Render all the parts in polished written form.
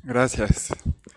Gracias.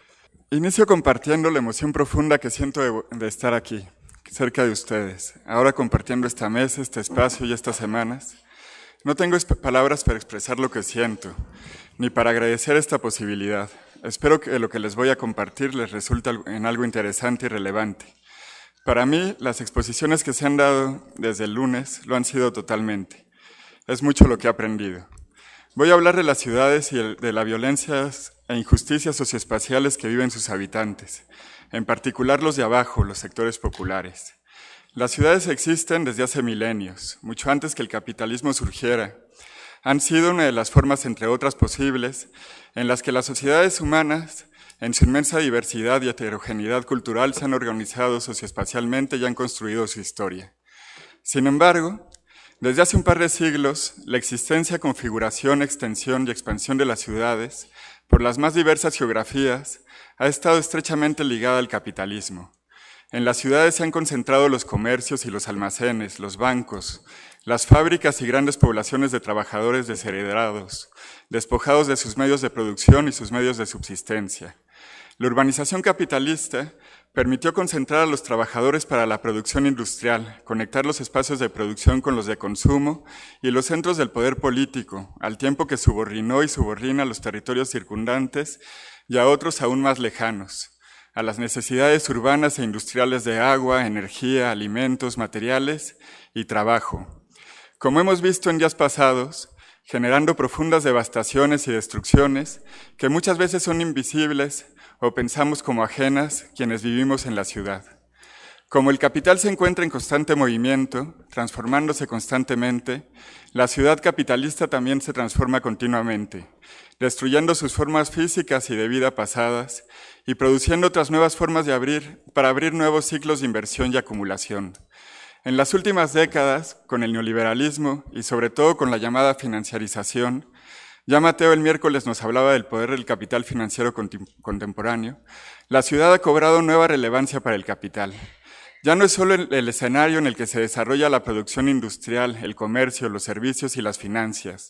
Inicio compartiendo la emoción profunda que siento de estar aquí, cerca de ustedes, ahora compartiendo esta mesa, este espacio y estas semanas. No tengo palabras para expresar lo que siento, ni para agradecer esta posibilidad. Espero que lo que les voy a compartir les resulte en algo interesante y relevante. Para mí, las exposiciones que se han dado desde el lunes lo han sido totalmente. Es mucho lo que he aprendido. Voy a hablar de las ciudades y de las violencias e injusticias socioespaciales que viven sus habitantes, en particular los de abajo, los sectores populares. Las ciudades existen desde hace milenios, mucho antes que el capitalismo surgiera. Han sido una de las formas, entre otras posibles, en las que las sociedades humanas, en su inmensa diversidad y heterogeneidad cultural, se han organizado socioespacialmente y han construido su historia. Sin embargo, desde hace un par de siglos, la existencia, configuración, extensión y expansión de las ciudades, por las más diversas geografías, ha estado estrechamente ligada al capitalismo. En las ciudades se han concentrado los comercios y los almacenes, los bancos, las fábricas y grandes poblaciones de trabajadores desheredados, despojados de sus medios de producción y sus medios de subsistencia. La urbanización capitalista permitió concentrar a los trabajadores para la producción industrial, conectar los espacios de producción con los de consumo y los centros del poder político, al tiempo que subordinó y subordina a los territorios circundantes y a otros aún más lejanos, a las necesidades urbanas e industriales de agua, energía, alimentos, materiales y trabajo. Como hemos visto en días pasados, generando profundas devastaciones y destrucciones que muchas veces son invisibles o pensamos como ajenas quienes vivimos en la ciudad. Como el capital se encuentra en constante movimiento, transformándose constantemente, la ciudad capitalista también se transforma continuamente, destruyendo sus formas físicas y de vida pasadas y produciendo otras nuevas formas para abrir nuevos ciclos de inversión y acumulación. En las últimas décadas, con el neoliberalismo y sobre todo con la llamada financiarización, ya Mateo el miércoles nos hablaba del poder del capital financiero contemporáneo, la ciudad ha cobrado nueva relevancia para el capital. Ya no es solo el escenario en el que se desarrolla la producción industrial, el comercio, los servicios y las finanzas.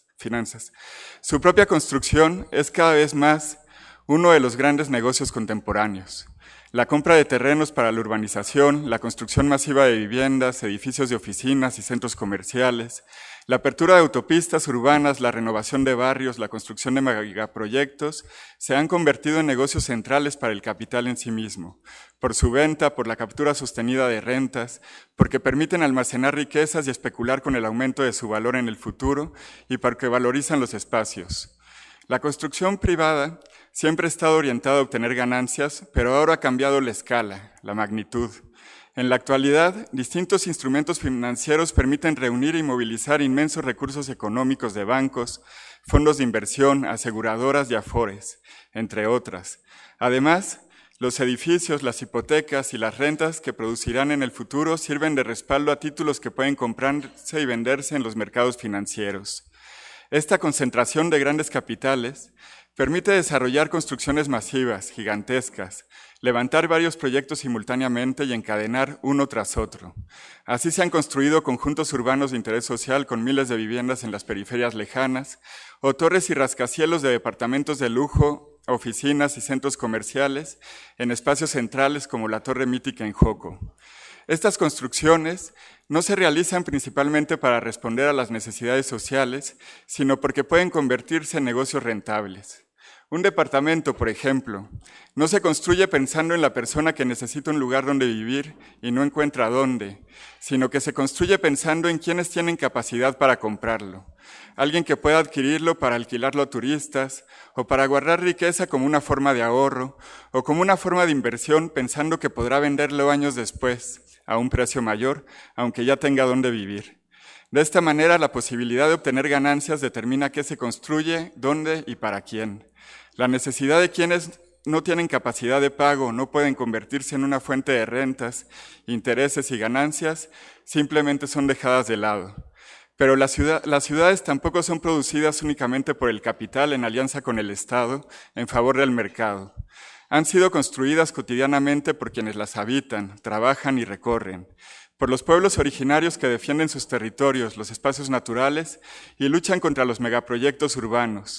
Su propia construcción es cada vez más uno de los grandes negocios contemporáneos. La compra de terrenos para la urbanización, la construcción masiva de viviendas, edificios de oficinas y centros comerciales, la apertura de autopistas urbanas, la renovación de barrios, la construcción de megaproyectos se han convertido en negocios centrales para el capital en sí mismo, por su venta, por la captura sostenida de rentas, porque permiten almacenar riquezas y especular con el aumento de su valor en el futuro y porque valorizan los espacios. La construcción privada siempre ha estado orientada a obtener ganancias, pero ahora ha cambiado la escala, la magnitud. En la actualidad, distintos instrumentos financieros permiten reunir y movilizar inmensos recursos económicos de bancos, fondos de inversión, aseguradoras y afores, entre otras. Además, los edificios, las hipotecas y las rentas que producirán en el futuro sirven de respaldo a títulos que pueden comprarse y venderse en los mercados financieros. Esta concentración de grandes capitales permite desarrollar construcciones masivas, gigantescas, levantar varios proyectos simultáneamente y encadenar uno tras otro. Así se han construido conjuntos urbanos de interés social con miles de viviendas en las periferias lejanas, o torres y rascacielos de departamentos de lujo, oficinas y centros comerciales en espacios centrales como la Torre Mítica en Joco. Estas construcciones no se realizan principalmente para responder a las necesidades sociales, sino porque pueden convertirse en negocios rentables. Un departamento, por ejemplo, no se construye pensando en la persona que necesita un lugar donde vivir y no encuentra dónde, sino que se construye pensando en quienes tienen capacidad para comprarlo. Alguien que pueda adquirirlo para alquilarlo a turistas, o para guardar riqueza como una forma de ahorro, o como una forma de inversión pensando que podrá venderlo años después, a un precio mayor, aunque ya tenga dónde vivir. De esta manera, la posibilidad de obtener ganancias determina qué se construye, dónde y para quién. La necesidad de quienes no tienen capacidad de pago, no pueden convertirse en una fuente de rentas, intereses y ganancias, simplemente son dejadas de lado. Pero las ciudades tampoco son producidas únicamente por el capital en alianza con el Estado en favor del mercado. Han sido construidas cotidianamente por quienes las habitan, trabajan y recorren, por los pueblos originarios que defienden sus territorios, los espacios naturales y luchan contra los megaproyectos urbanos,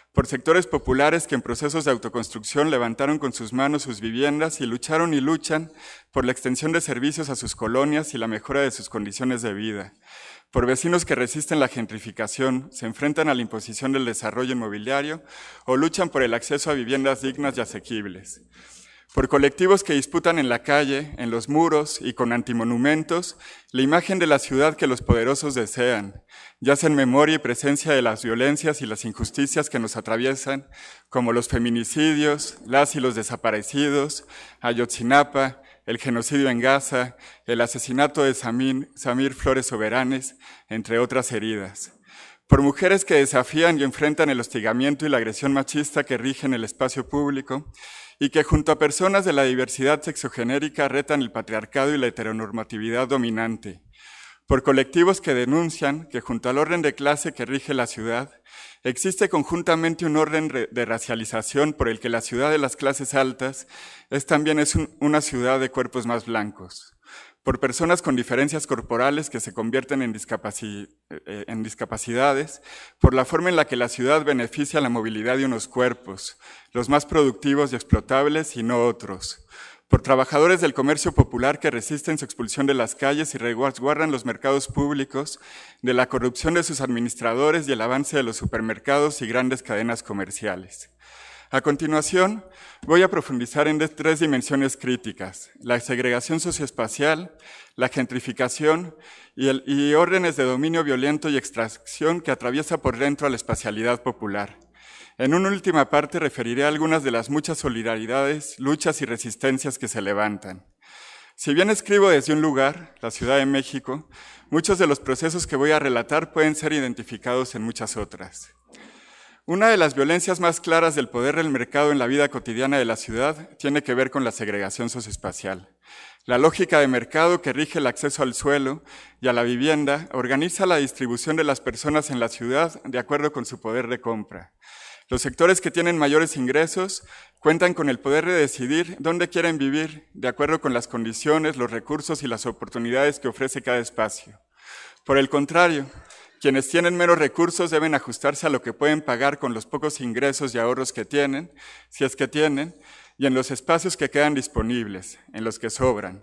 por sectores populares que en procesos de autoconstrucción levantaron con sus manos sus viviendas y luchan por la extensión de servicios a sus colonias y la mejora de sus condiciones de vida, por vecinos que resisten la gentrificación, se enfrentan a la imposición del desarrollo inmobiliario o luchan por el acceso a viviendas dignas y asequibles, por colectivos que disputan en la calle, en los muros y con antimonumentos la imagen de la ciudad que los poderosos desean, ya sea en memoria y presencia de las violencias y las injusticias que nos atraviesan, como los feminicidios, las y los desaparecidos, Ayotzinapa, el genocidio en Gaza, el asesinato de Samir Flores Soberanes, entre otras heridas. Por mujeres que desafían y enfrentan el hostigamiento y la agresión machista que rigen el espacio público y que junto a personas de la diversidad sexogenérica retan el patriarcado y la heteronormatividad dominante. Por colectivos que denuncian que junto al orden de clase que rige la ciudad, existe conjuntamente un orden de racialización por el que la ciudad de las clases altas también es una ciudad de cuerpos más blancos. Por personas con diferencias corporales que se convierten en discapacidades, por la forma en la que la ciudad beneficia la movilidad de unos cuerpos, los más productivos y explotables y no otros, por trabajadores del comercio popular que resisten su expulsión de las calles y resguardan los mercados públicos de la corrupción de sus administradores y el avance de los supermercados y grandes cadenas comerciales. A continuación, voy a profundizar en tres dimensiones críticas: la segregación socioespacial, la gentrificación y órdenes de dominio violento y extracción que atraviesa por dentro a la espacialidad popular. En una última parte referiré a algunas de las muchas solidaridades, luchas y resistencias que se levantan. Si bien escribo desde un lugar, la Ciudad de México, muchos de los procesos que voy a relatar pueden ser identificados en muchas otras. Una de las violencias más claras del poder del mercado en la vida cotidiana de la ciudad tiene que ver con la segregación socioespacial. La lógica de mercado que rige el acceso al suelo y a la vivienda organiza la distribución de las personas en la ciudad de acuerdo con su poder de compra. Los sectores que tienen mayores ingresos cuentan con el poder de decidir dónde quieren vivir de acuerdo con las condiciones, los recursos y las oportunidades que ofrece cada espacio. Por el contrario, quienes tienen menos recursos deben ajustarse a lo que pueden pagar con los pocos ingresos y ahorros que tienen, si es que tienen, y en los espacios que quedan disponibles, en los que sobran.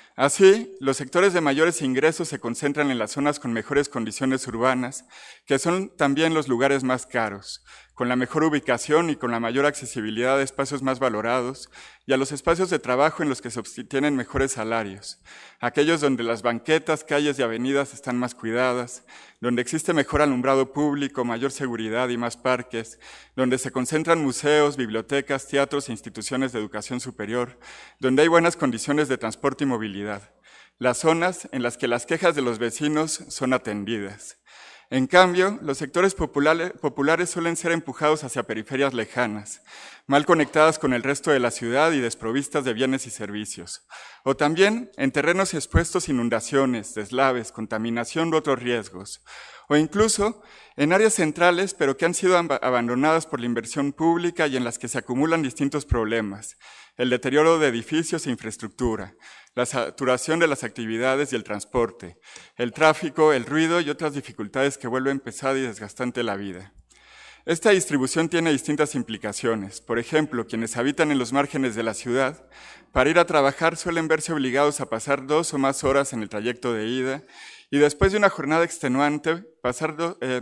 Así, los sectores de mayores ingresos se concentran en las zonas con mejores condiciones urbanas, que son también los lugares más caros, con la mejor ubicación y con la mayor accesibilidad de espacios más valorados, y a los espacios de trabajo en los que se obtienen mejores salarios, aquellos donde las banquetas, calles y avenidas están más cuidadas, donde existe mejor alumbrado público, mayor seguridad y más parques, donde se concentran museos, bibliotecas, teatros e instituciones de educación superior, donde hay buenas condiciones de transporte y movilidad, las zonas en las que las quejas de los vecinos son atendidas. En cambio, los sectores populares suelen ser empujados hacia periferias lejanas, mal conectadas con el resto de la ciudad y desprovistas de bienes y servicios, o también en terrenos expuestos a inundaciones, deslaves, contaminación u otros riesgos, o incluso en áreas centrales pero que han sido abandonadas por la inversión pública y en las que se acumulan distintos problemas: el deterioro de edificios e infraestructura, la saturación de las actividades y el transporte, el tráfico, el ruido y otras dificultades que vuelven pesada y desgastante la vida. Esta distribución tiene distintas implicaciones. Por ejemplo, quienes habitan en los márgenes de la ciudad, para ir a trabajar suelen verse obligados a pasar 2 o más horas en el trayecto de ida y después de una jornada extenuante, pasar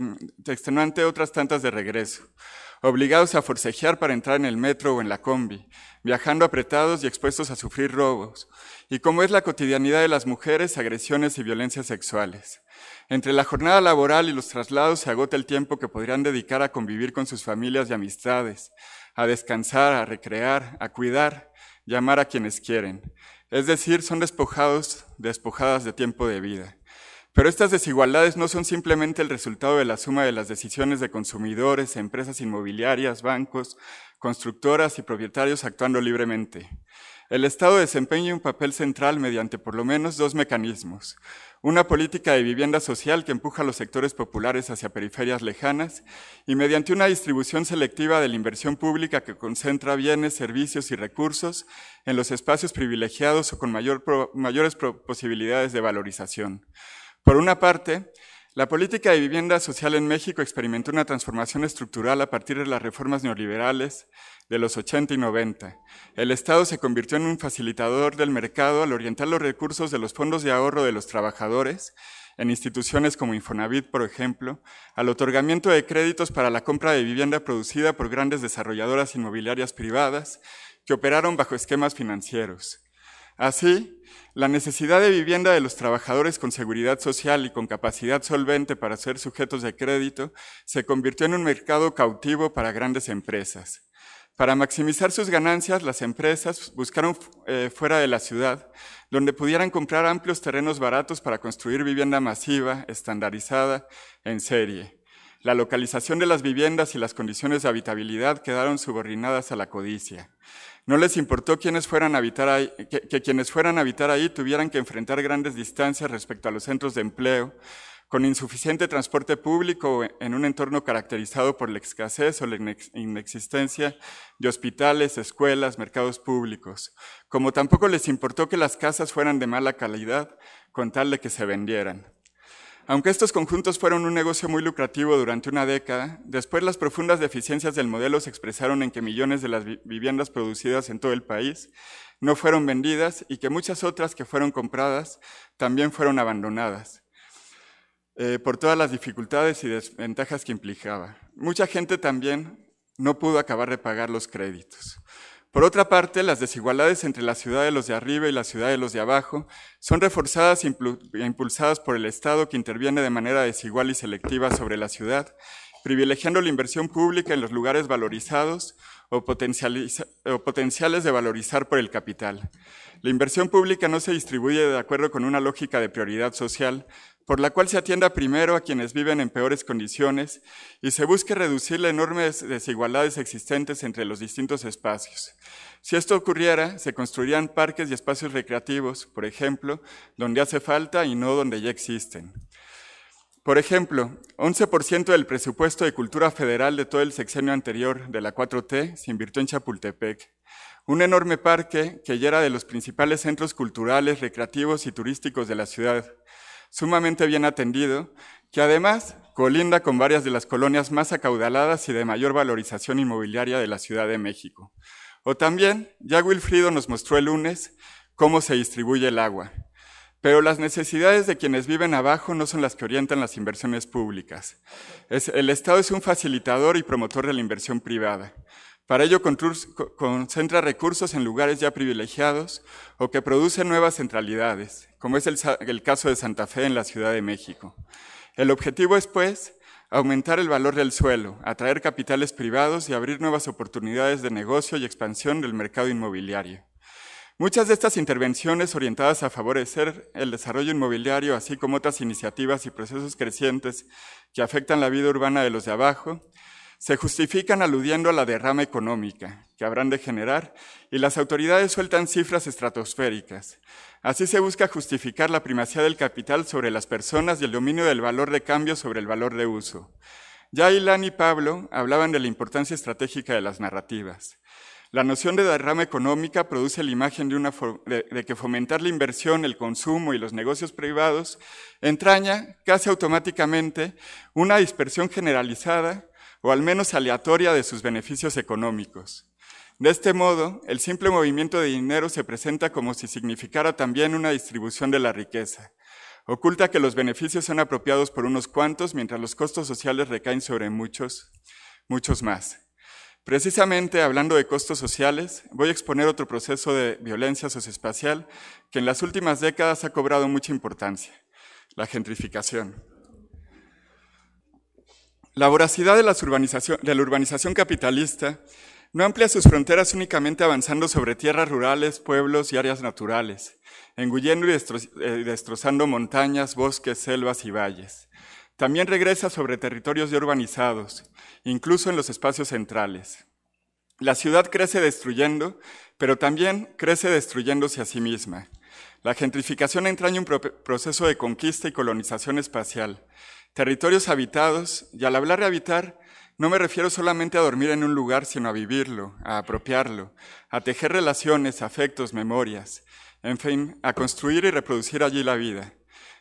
otras tantas de regreso, obligados a forcejear para entrar en el metro o en la combi, viajando apretados y expuestos a sufrir robos, y como es la cotidianidad de las mujeres, agresiones y violencias sexuales. Entre la jornada laboral y los traslados se agota el tiempo que podrían dedicar a convivir con sus familias y amistades, a descansar, a recrear, a cuidar y amar a quienes quieren. Es decir, son despojadas de tiempo de vida. Pero estas desigualdades no son simplemente el resultado de la suma de las decisiones de consumidores, empresas inmobiliarias, bancos, constructoras y propietarios actuando libremente. El Estado desempeña un papel central mediante por lo menos 2 mecanismos: una política de vivienda social que empuja a los sectores populares hacia periferias lejanas y mediante una distribución selectiva de la inversión pública que concentra bienes, servicios y recursos en los espacios privilegiados o con mayores posibilidades de valorización. Por una parte, La política de vivienda social en México experimentó una transformación estructural a partir de las reformas neoliberales de los 80 y 90. El Estado se convirtió en un facilitador del mercado al orientar los recursos de los fondos de ahorro de los trabajadores en instituciones como Infonavit, por ejemplo, al otorgamiento de créditos para la compra de vivienda producida por grandes desarrolladoras inmobiliarias privadas que operaron bajo esquemas financieros. Así, la necesidad de vivienda de los trabajadores con seguridad social y con capacidad solvente para ser sujetos de crédito se convirtió en un mercado cautivo para grandes empresas. Para maximizar sus ganancias, las empresas buscaron fuera de la ciudad, donde pudieran comprar amplios terrenos baratos para construir vivienda masiva, estandarizada, en serie. La localización de las viviendas y las condiciones de habitabilidad quedaron subordinadas a la codicia. No les importó que quienes fueran a habitar ahí tuvieran que enfrentar grandes distancias respecto a los centros de empleo, con insuficiente transporte público en un entorno caracterizado por la escasez o la inexistencia de hospitales, escuelas, mercados públicos. Como tampoco les importó que las casas fueran de mala calidad, con tal de que se vendieran. Aunque estos conjuntos fueron un negocio muy lucrativo durante una década, después las profundas deficiencias del modelo se expresaron en que millones de las viviendas producidas en todo el país no fueron vendidas y que muchas otras que fueron compradas también fueron abandonadas por todas las dificultades y desventajas que implicaba. Mucha gente también no pudo acabar de pagar los créditos. Por otra parte, las desigualdades entre la ciudad de los de arriba y la ciudad de los de abajo son reforzadas e impulsadas por el Estado, que interviene de manera desigual y selectiva sobre la ciudad, privilegiando la inversión pública en los lugares valorizados o potenciales de valorizar por el capital. La inversión pública no se distribuye de acuerdo con una lógica de prioridad social, por la cual se atienda primero a quienes viven en peores condiciones y se busque reducir las enormes desigualdades existentes entre los distintos espacios. Si esto ocurriera, se construirían parques y espacios recreativos, por ejemplo, donde hace falta y no donde ya existen. Por ejemplo, 11% del presupuesto de cultura federal de todo el sexenio anterior de la 4T se invirtió en Chapultepec, un enorme parque que ya era de los principales centros culturales, recreativos y turísticos de la ciudad, sumamente bien atendido, que además colinda con varias de las colonias más acaudaladas y de mayor valorización inmobiliaria de la Ciudad de México. O también, ya Wilfrido nos mostró el lunes cómo se distribuye el agua. Pero las necesidades de quienes viven abajo no son las que orientan las inversiones públicas. El Estado es un facilitador y promotor de la inversión privada. Para ello concentra recursos en lugares ya privilegiados o que producen nuevas centralidades, como es el caso de Santa Fe en la Ciudad de México. El objetivo es, pues, aumentar el valor del suelo, atraer capitales privados y abrir nuevas oportunidades de negocio y expansión del mercado inmobiliario. Muchas de estas intervenciones orientadas a favorecer el desarrollo inmobiliario, así como otras iniciativas y procesos crecientes que afectan la vida urbana de los de abajo, se justifican aludiendo a la derrama económica que habrán de generar y las autoridades sueltan cifras estratosféricas. Así se busca justificar la primacía del capital sobre las personas y el dominio del valor de cambio sobre el valor de uso. Ya Ilan y Pablo hablaban de la importancia estratégica de las narrativas. La noción de derrama económica produce la imagen de que fomentar la inversión, el consumo y los negocios privados entraña casi automáticamente una dispersión generalizada o al menos aleatoria de sus beneficios económicos. De este modo, el simple movimiento de dinero se presenta como si significara también una distribución de la riqueza. Oculta que los beneficios son apropiados por unos cuantos, mientras los costos sociales recaen sobre muchos más. Precisamente, hablando de costos sociales, voy a exponer otro proceso de violencia socioespacial que en las últimas décadas ha cobrado mucha importancia: la gentrificación. La voracidad de la urbanización capitalista no amplía sus fronteras únicamente avanzando sobre tierras rurales, pueblos y áreas naturales, engullendo y destrozando montañas, bosques, selvas y valles. También regresa sobre territorios ya urbanizados, incluso en los espacios centrales. La ciudad crece destruyendo, pero también crece destruyéndose a sí misma. La gentrificación entraña un proceso de conquista y colonización espacial. Territorios habitados, y al hablar de habitar, no me refiero solamente a dormir en un lugar, sino a vivirlo, a apropiarlo, a tejer relaciones, afectos, memorias, en fin, a construir y reproducir allí la vida.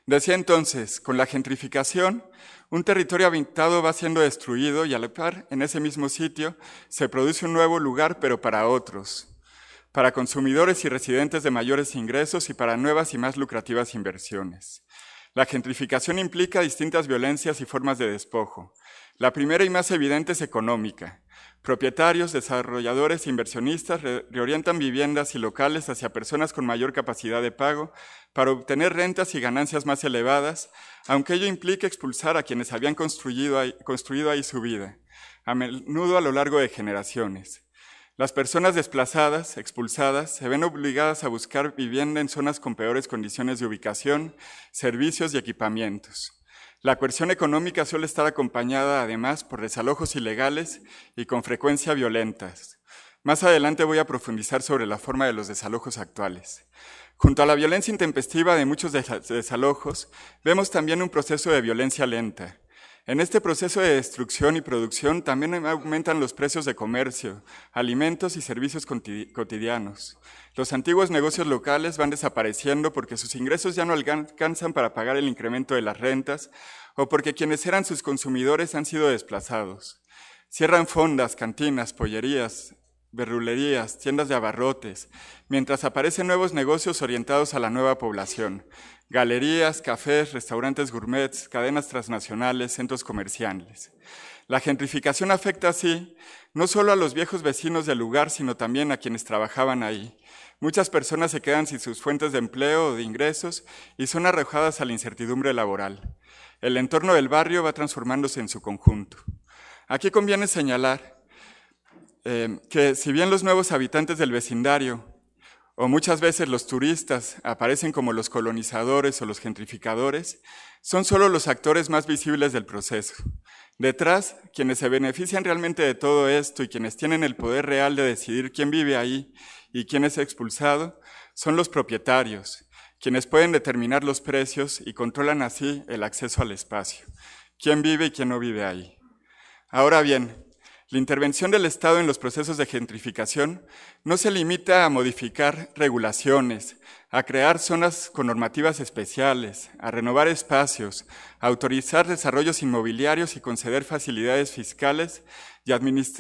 Decía entonces, con la gentrificación, un territorio habitado va siendo destruido y a la par, en ese mismo sitio, se produce un nuevo lugar, pero para otros, para consumidores y residentes de mayores ingresos y para nuevas y más lucrativas inversiones. La gentrificación implica distintas violencias y formas de despojo. La primera y más evidente es económica. Propietarios, desarrolladores e inversionistas reorientan viviendas y locales hacia personas con mayor capacidad de pago para obtener rentas y ganancias más elevadas, aunque ello implique expulsar a quienes habían construido ahí su vida, a menudo a lo largo de generaciones. Las personas desplazadas, expulsadas, se ven obligadas a buscar vivienda en zonas con peores condiciones de ubicación, servicios y equipamientos. La coerción económica suele estar acompañada además por desalojos ilegales y con frecuencia violentas. Más adelante voy a profundizar sobre la forma de los desalojos actuales. Junto a la violencia intempestiva de muchos desalojos, vemos también un proceso de violencia lenta. En este proceso de destrucción y producción también aumentan los precios de comercio, alimentos y servicios cotidianos. Los antiguos negocios locales van desapareciendo porque sus ingresos ya no alcanzan para pagar el incremento de las rentas o porque quienes eran sus consumidores han sido desplazados. Cierran fondas, cantinas, pollerías, verdulerías, tiendas de abarrotes, mientras aparecen nuevos negocios orientados a la nueva población. Galerías, cafés, restaurantes gourmets, cadenas transnacionales, centros comerciales. La gentrificación afecta así no solo a los viejos vecinos del lugar, sino también a quienes trabajaban ahí. Muchas personas se quedan sin sus fuentes de empleo o de ingresos y son arrojadas a la incertidumbre laboral. El entorno del barrio va transformándose en su conjunto. Aquí conviene señalar que si bien los nuevos habitantes del vecindario o muchas veces los turistas aparecen como los colonizadores o los gentrificadores, son solo los actores más visibles del proceso. Detrás, quienes se benefician realmente de todo esto y quienes tienen el poder real de decidir quién vive ahí y quién es expulsado, son los propietarios, quienes pueden determinar los precios y controlan así el acceso al espacio, quién vive y quién no vive ahí. Ahora bien, la intervención del Estado en los procesos de gentrificación no se limita a modificar regulaciones, a crear zonas con normativas especiales, a renovar espacios, a autorizar desarrollos inmobiliarios y conceder facilidades fiscales y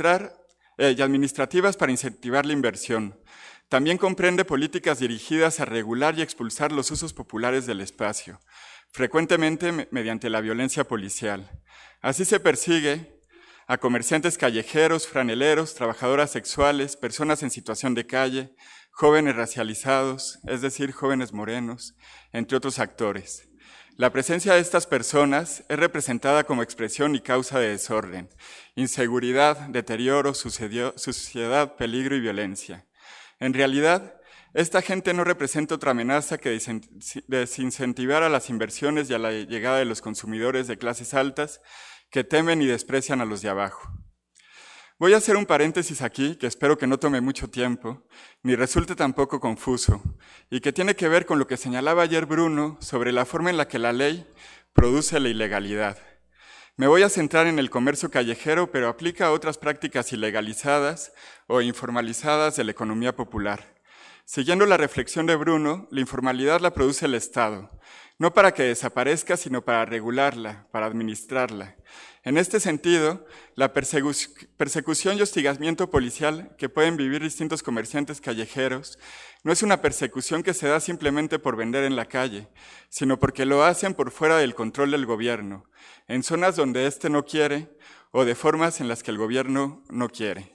administrativas para incentivar la inversión. También comprende políticas dirigidas a regular y expulsar los usos populares del espacio, frecuentemente mediante la violencia policial. Así se persigue a comerciantes callejeros, franeleros, trabajadoras sexuales, personas en situación de calle, jóvenes racializados, es decir, jóvenes morenos, entre otros actores. La presencia de estas personas es representada como expresión y causa de desorden, inseguridad, deterioro, suciedad, peligro y violencia. En realidad, esta gente no representa otra amenaza que desincentivar a las inversiones y a la llegada de los consumidores de clases altas que temen y desprecian a los de abajo. Voy a hacer un paréntesis aquí, que espero que no tome mucho tiempo, ni resulte tampoco confuso, y que tiene que ver con lo que señalaba ayer Bruno sobre la forma en la que la ley produce la ilegalidad. Me voy a centrar en el comercio callejero, pero aplica a otras prácticas ilegalizadas o informalizadas de la economía popular. Siguiendo la reflexión de Bruno, la informalidad la produce el Estado, no para que desaparezca, sino para regularla, para administrarla. En este sentido, la persecución y hostigamiento policial que pueden vivir distintos comerciantes callejeros no es una persecución que se da simplemente por vender en la calle, sino porque lo hacen por fuera del control del gobierno, en zonas donde éste no quiere o de formas en las que el gobierno no quiere.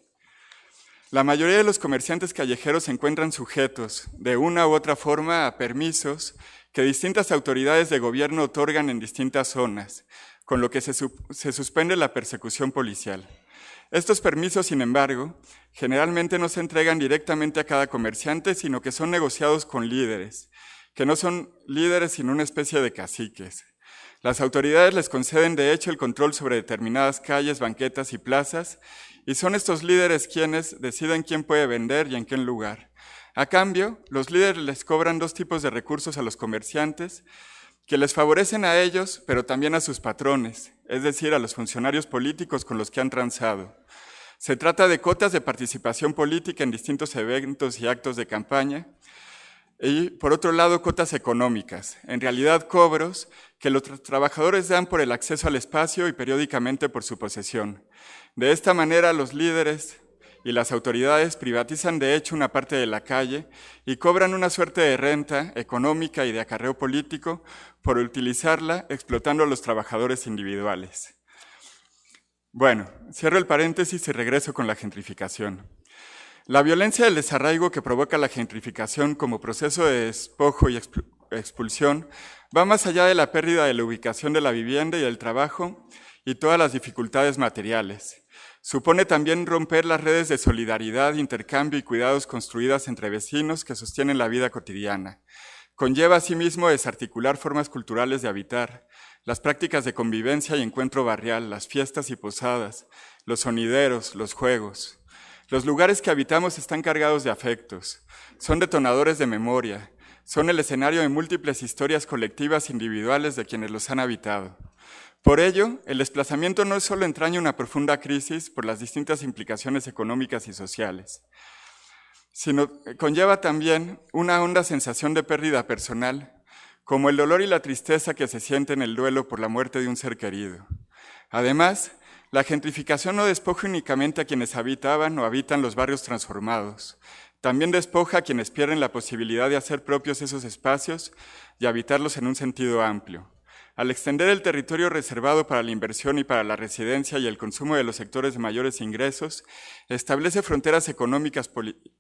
La mayoría de los comerciantes callejeros se encuentran sujetos, de una u otra forma, a permisos que distintas autoridades de gobierno otorgan en distintas zonas, con lo que se suspende la persecución policial. Estos permisos, sin embargo, generalmente no se entregan directamente a cada comerciante, sino que son negociados con líderes, que no son líderes sino una especie de caciques. Las autoridades les conceden de hecho el control sobre determinadas calles, banquetas y plazas, y son estos líderes quienes deciden quién puede vender y en qué lugar. A cambio, los líderes les cobran dos tipos de recursos a los comerciantes que les favorecen a ellos, pero también a sus patrones, es decir, a los funcionarios políticos con los que han transado. Se trata de cuotas de participación política en distintos eventos y actos de campaña, Y por otro lado, cuotas económicas, en realidad cobros que los trabajadores dan por el acceso al espacio y periódicamente por su posesión. De esta manera, los líderes y las autoridades privatizan de hecho una parte de la calle y cobran una suerte de renta económica y de acarreo político por utilizarla explotando a los trabajadores individuales. Bueno, cierro el paréntesis y regreso con la gentrificación. La violencia del desarraigo que provoca la gentrificación como proceso de despojo y expulsión va más allá de la pérdida de la ubicación de la vivienda y del trabajo y todas las dificultades materiales. Supone también romper las redes de solidaridad, intercambio y cuidados construidas entre vecinos que sostienen la vida cotidiana. Conlleva asimismo desarticular formas culturales de habitar, las prácticas de convivencia y encuentro barrial, las fiestas y posadas, los sonideros, los juegos. Los lugares que habitamos están cargados de afectos, son detonadores de memoria, son el escenario de múltiples historias colectivas e individuales de quienes los han habitado. Por ello, el desplazamiento no solo entraña una profunda crisis por las distintas implicaciones económicas y sociales, sino conlleva también una honda sensación de pérdida personal, como el dolor y la tristeza que se siente en el duelo por la muerte de un ser querido. Además, la gentrificación no despoja únicamente a quienes habitaban o habitan los barrios transformados, también despoja a quienes pierden la posibilidad de hacer propios esos espacios y habitarlos en un sentido amplio. Al extender el territorio reservado para la inversión y para la residencia y el consumo de los sectores de mayores ingresos, establece fronteras económicas,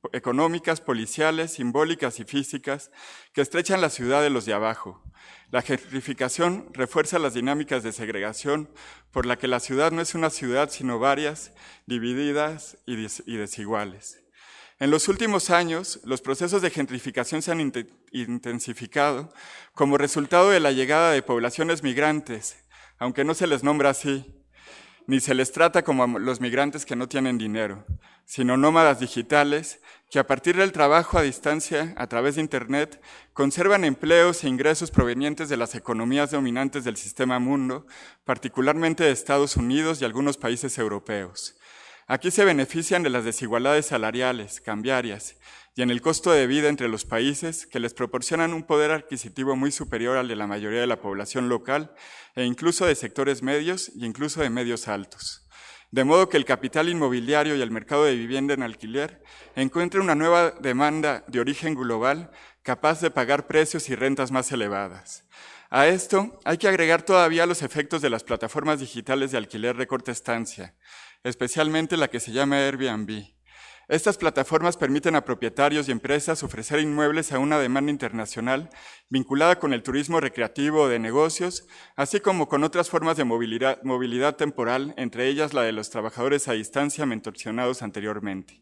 policiales, simbólicas y físicas que estrechan la ciudad de los de abajo. La gentrificación refuerza las dinámicas de segregación por la que la ciudad no es una ciudad sino varias, divididas y desiguales. En los últimos años, los procesos de gentrificación se han intensificado como resultado de la llegada de poblaciones migrantes, aunque no se les nombra así, ni se les trata como a los migrantes que no tienen dinero, sino nómadas digitales que a partir del trabajo a distancia, a través de Internet, conservan empleos e ingresos provenientes de las economías dominantes del sistema mundo, particularmente de Estados Unidos y algunos países europeos. Aquí se benefician de las desigualdades salariales, cambiarias y en el costo de vida entre los países que les proporcionan un poder adquisitivo muy superior al de la mayoría de la población local e incluso de sectores medios y incluso de medios altos. De modo que el capital inmobiliario y el mercado de vivienda en alquiler encuentran una nueva demanda de origen global capaz de pagar precios y rentas más elevadas. A esto hay que agregar todavía los efectos de las plataformas digitales de alquiler de corta estancia, especialmente la que se llama Airbnb. Estas plataformas permiten a propietarios y empresas ofrecer inmuebles a una demanda internacional vinculada con el turismo recreativo o de negocios, así como con otras formas de movilidad temporal, entre ellas la de los trabajadores a distancia mencionados anteriormente.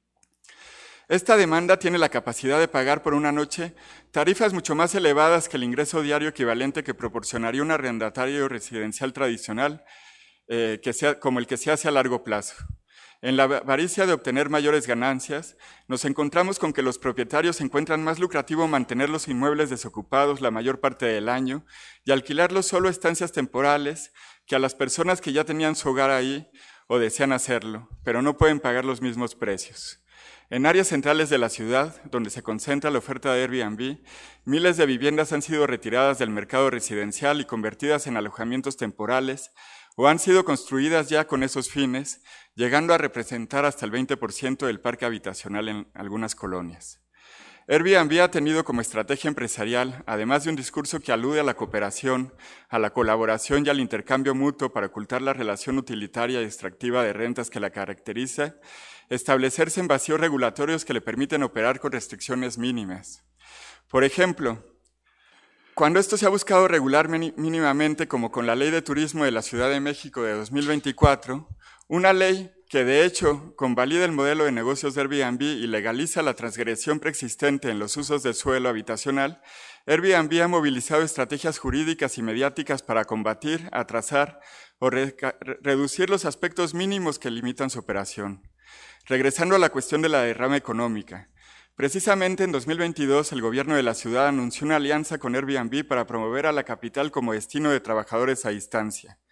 Esta demanda tiene la capacidad de pagar por una noche tarifas mucho más elevadas que el ingreso diario equivalente que proporcionaría un arrendatario residencial tradicional, como el que se hace a largo plazo. En la avaricia de obtener mayores ganancias, nos encontramos con que los propietarios encuentran más lucrativo mantener los inmuebles desocupados la mayor parte del año y alquilarlos solo a estancias temporales que a las personas que ya tenían su hogar ahí o desean hacerlo, pero no pueden pagar los mismos precios. En áreas centrales de la ciudad, donde se concentra la oferta de Airbnb, miles de viviendas han sido retiradas del mercado residencial y convertidas en alojamientos temporales, o han sido construidas ya con esos fines, llegando a representar hasta el 20% del parque habitacional en algunas colonias. Airbnb ha tenido como estrategia empresarial, además de un discurso que alude a la cooperación, a la colaboración y al intercambio mutuo para ocultar la relación utilitaria y extractiva de rentas que la caracteriza, establecerse en vacíos regulatorios que le permiten operar con restricciones mínimas. Por ejemplo, cuando esto se ha buscado regular mínimamente, como con la Ley de Turismo de la Ciudad de México de 2024, una ley que de hecho convalida el modelo de negocios de Airbnb y legaliza la transgresión preexistente en los usos del suelo habitacional, Airbnb ha movilizado estrategias jurídicas y mediáticas para combatir, atrasar o reducir los aspectos mínimos que limitan su operación. Regresando a la cuestión de la derrama económica, precisamente en 2022 el gobierno de la ciudad anunció una alianza con Airbnb para promover a la capital como destino de trabajadores a distancia.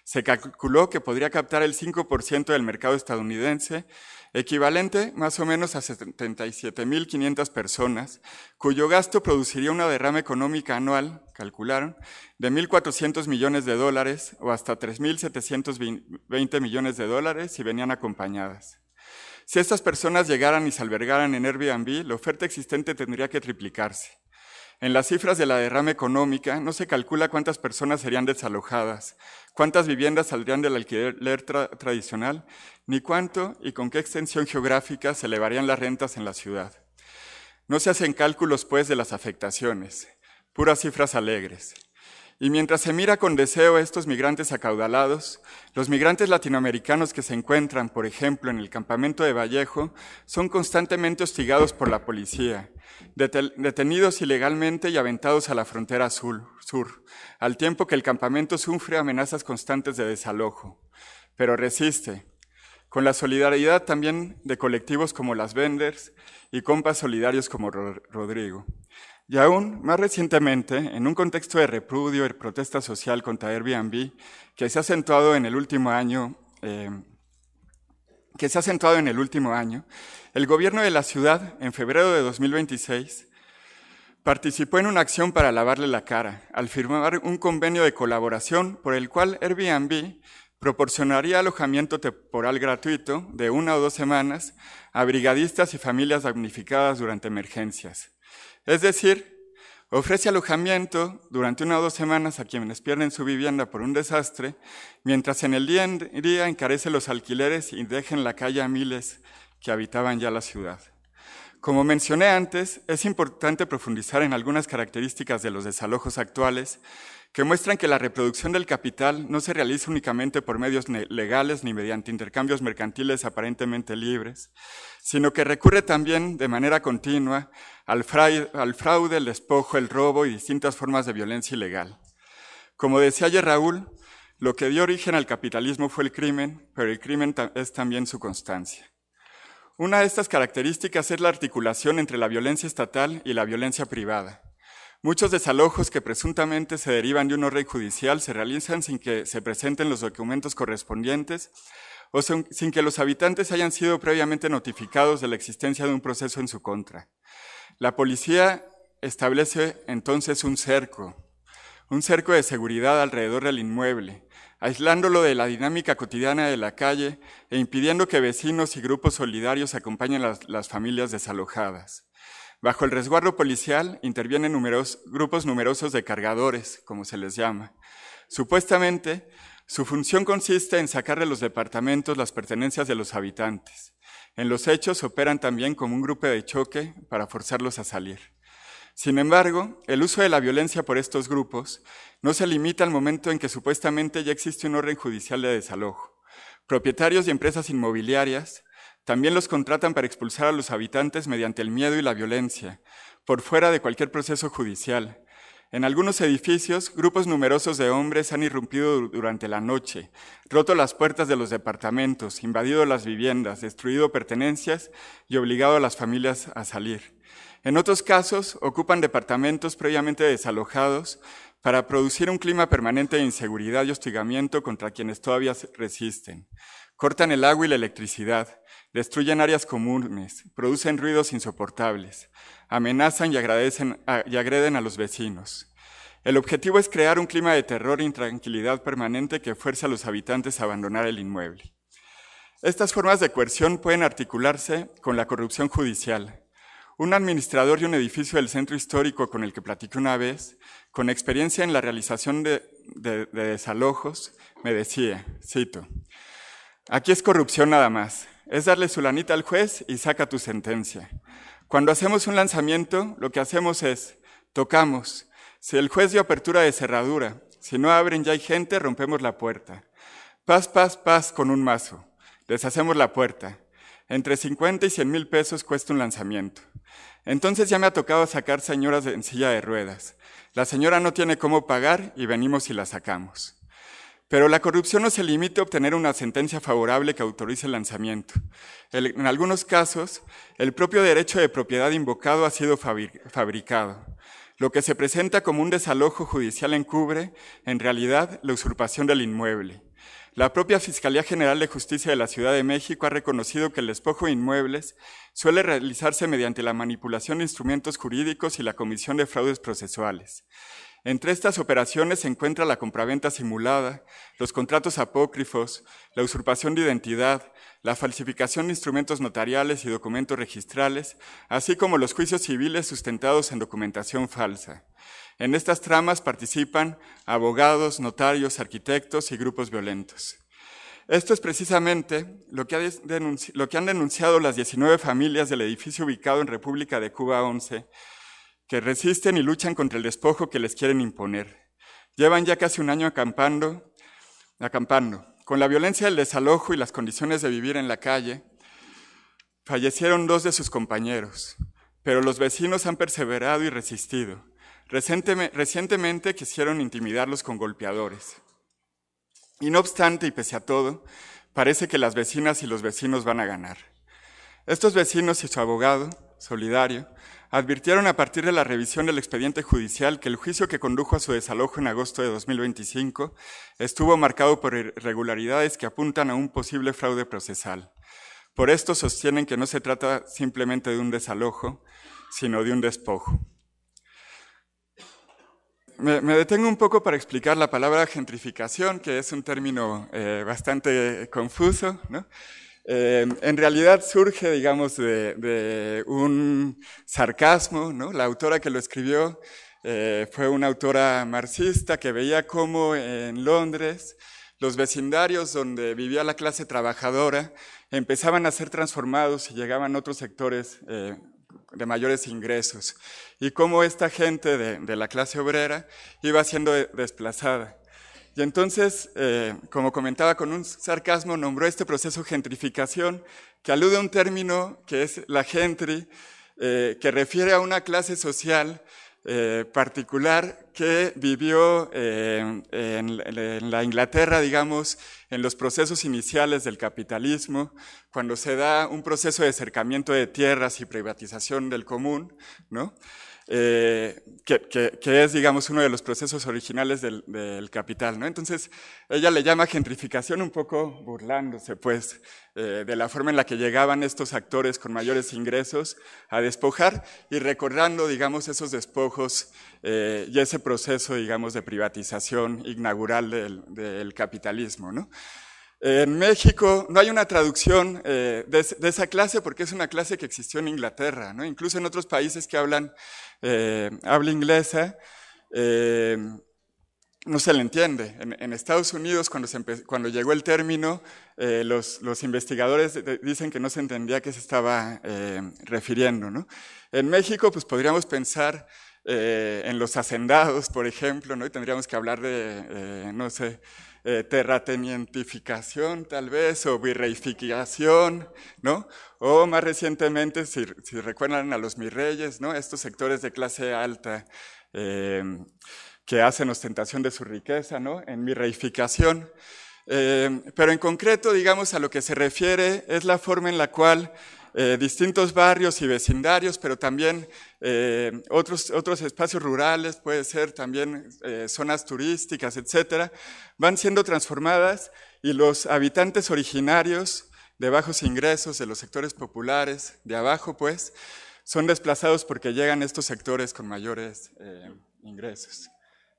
Se calculó que podría captar el 5% del mercado estadounidense, equivalente más o menos a 77.500 personas, cuyo gasto produciría una derrama económica anual, calcularon, de 1.400 millones de dólares o hasta 3.720 millones de dólares si venían acompañadas. Si estas personas llegaran y se albergaran en Airbnb, la oferta existente tendría que triplicarse. En las cifras de la derrama económica no se calcula cuántas personas serían desalojadas, cuántas viviendas saldrían del alquiler tradicional, ni cuánto y con qué extensión geográfica se elevarían las rentas en la ciudad. No se hacen cálculos, pues, de las afectaciones, puras cifras alegres. Y mientras se mira con deseo a estos migrantes acaudalados, los migrantes latinoamericanos que se encuentran, por ejemplo, en el campamento de Vallejo, son constantemente hostigados por la policía, detenidos ilegalmente y aventados a la frontera sur, al tiempo que el campamento sufre amenazas constantes de desalojo. Pero resiste, con la solidaridad también de colectivos como las Venders y compas solidarios como Rodrigo. Y aún más recientemente, en un contexto de repudio y protesta social contra Airbnb que se ha acentuado en el último año, el gobierno de la ciudad, en febrero de 2026, participó en una acción para lavarle la cara, al firmar un convenio de colaboración por el cual Airbnb proporcionaría alojamiento temporal gratuito de 1 o 2 semanas a brigadistas y familias damnificadas durante emergencias. Es decir, ofrece alojamiento durante 1 o 2 semanas a quienes pierden su vivienda por un desastre, mientras en el día en día encarece los alquileres y deja en la calle a miles que habitaban ya la ciudad. Como mencioné antes, es importante profundizar en algunas características de los desalojos actuales que muestran que la reproducción del capital no se realiza únicamente por medios legales ni mediante intercambios mercantiles aparentemente libres, sino que recurre también de manera continua al fraude, el despojo, el robo y distintas formas de violencia ilegal. Como decía ayer Raúl, lo que dio origen al capitalismo fue el crimen, pero el crimen es también su constancia. Una de estas características es la articulación entre la violencia estatal y la violencia privada. Muchos desalojos que presuntamente se derivan de un orden judicial se realizan sin que se presenten los documentos correspondientes o sin que los habitantes hayan sido previamente notificados de la existencia de un proceso en su contra. La policía establece entonces un cerco de seguridad alrededor del inmueble, aislándolo de la dinámica cotidiana de la calle e impidiendo que vecinos y grupos solidarios acompañen a las familias desalojadas. Bajo el resguardo policial intervienen grupos numerosos de cargadores, como se les llama. Supuestamente, su función consiste en sacar de los departamentos las pertenencias de los habitantes. En los hechos operan también como un grupo de choque para forzarlos a salir. Sin embargo, el uso de la violencia por estos grupos no se limita al momento en que supuestamente ya existe un orden judicial de desalojo. Propietarios y empresas inmobiliarias también los contratan para expulsar a los habitantes mediante el miedo y la violencia, por fuera de cualquier proceso judicial. En algunos edificios, grupos numerosos de hombres han irrumpido durante la noche, roto las puertas de los departamentos, invadido las viviendas, destruido pertenencias y obligado a las familias a salir. En otros casos, ocupan departamentos previamente desalojados para producir un clima permanente de inseguridad y hostigamiento contra quienes todavía resisten. Cortan el agua y la electricidad, destruyen áreas comunes, producen ruidos insoportables, amenazan y agreden a los vecinos. El objetivo es crear un clima de terror e intranquilidad permanente que fuerce a los habitantes a abandonar el inmueble. Estas formas de coerción pueden articularse con la corrupción judicial. Un administrador de un edificio del centro histórico con el que platiqué una vez, con experiencia en la realización de desalojos, me decía, cito, «Aquí es corrupción nada más. Es darle su lanita al juez y saca tu sentencia. Cuando hacemos un lanzamiento, lo que hacemos es, tocamos. Si el juez dio apertura de cerradura, si no abren ya hay gente, rompemos la puerta. Paz, paz, paz con un mazo. Deshacemos la puerta. Entre 50 y 100 mil pesos cuesta un lanzamiento. Entonces ya me ha tocado sacar señoras en silla de ruedas. La señora no tiene cómo pagar y venimos y la sacamos». Pero la corrupción no se limita a obtener una sentencia favorable que autorice el lanzamiento. En algunos casos, el propio derecho de propiedad invocado ha sido fabricado. Lo que se presenta como un desalojo judicial encubre, en realidad, la usurpación del inmueble. La propia Fiscalía General de Justicia de la Ciudad de México ha reconocido que el despojo de inmuebles suele realizarse mediante la manipulación de instrumentos jurídicos y la comisión de fraudes procesuales. Entre estas operaciones se encuentra la compraventa simulada, los contratos apócrifos, la usurpación de identidad, la falsificación de instrumentos notariales y documentos registrales, así como los juicios civiles sustentados en documentación falsa. En estas tramas participan abogados, notarios, arquitectos y grupos violentos. Esto es precisamente lo que han denunciado las 19 familias del edificio ubicado en República de Cuba 11, que resisten y luchan contra el despojo que les quieren imponer. Llevan ya casi un año acampando. Con la violencia del desalojo y las condiciones de vivir en la calle, fallecieron 2 de sus compañeros, pero los vecinos han perseverado y resistido. Recientemente quisieron intimidarlos con golpeadores. Y no obstante, y pese a todo, parece que las vecinas y los vecinos van a ganar. Estos vecinos y su abogado, solidario, advirtieron a partir de la revisión del expediente judicial que el juicio que condujo a su desalojo en agosto de 2025 estuvo marcado por irregularidades que apuntan a un posible fraude procesal. Por esto sostienen que no se trata simplemente de un desalojo, sino de un despojo. Me detengo un poco para explicar la palabra gentrificación, que es un término bastante confuso, ¿no? En realidad surge, digamos, de un sarcasmo, ¿no? La autora que lo escribió fue una autora marxista que veía cómo en Londres los vecindarios donde vivía la clase trabajadora empezaban a ser transformados y llegaban otros sectores de mayores ingresos, y cómo esta gente de la clase obrera iba siendo desplazada. Y entonces, como comentaba con un sarcasmo, nombró este proceso gentrificación, que alude a un término que es la gentry, que refiere a una clase social particular que vivió en la Inglaterra, digamos, en los procesos iniciales del capitalismo, cuando se da un proceso de acercamiento de tierras y privatización del común, ¿no? Que es, digamos, uno de los procesos originales del capital, ¿no? Entonces, ella le llama gentrificación un poco burlándose, pues, de la forma en la que llegaban estos actores con mayores ingresos a despojar y recordando, digamos, esos despojos y ese proceso, digamos, de privatización inaugural del capitalismo, ¿no? En México no hay una traducción de esa clase porque es una clase que existió en Inglaterra, ¿no? Incluso en otros países que hablan habla inglesa, no se le entiende. En Estados Unidos, cuando llegó el término, los investigadores dicen que no se entendía a qué se estaba refiriendo, ¿no? En México, pues podríamos pensar en los hacendados, por ejemplo, ¿no? Y tendríamos que hablar de, no sé, terratenientificación tal vez, o virreificación, ¿no? O más recientemente, si recuerdan a los mirreyes, ¿no? Estos sectores de clase alta que hacen ostentación de su riqueza, ¿no? En mirreificación. Pero en concreto, digamos, a lo que se refiere es la forma en la cual distintos barrios y vecindarios, pero también otros espacios rurales, puede ser también zonas turísticas, etcétera, van siendo transformadas y los habitantes originarios de bajos ingresos, de los sectores populares, de abajo, pues, son desplazados porque llegan estos sectores con mayores ingresos.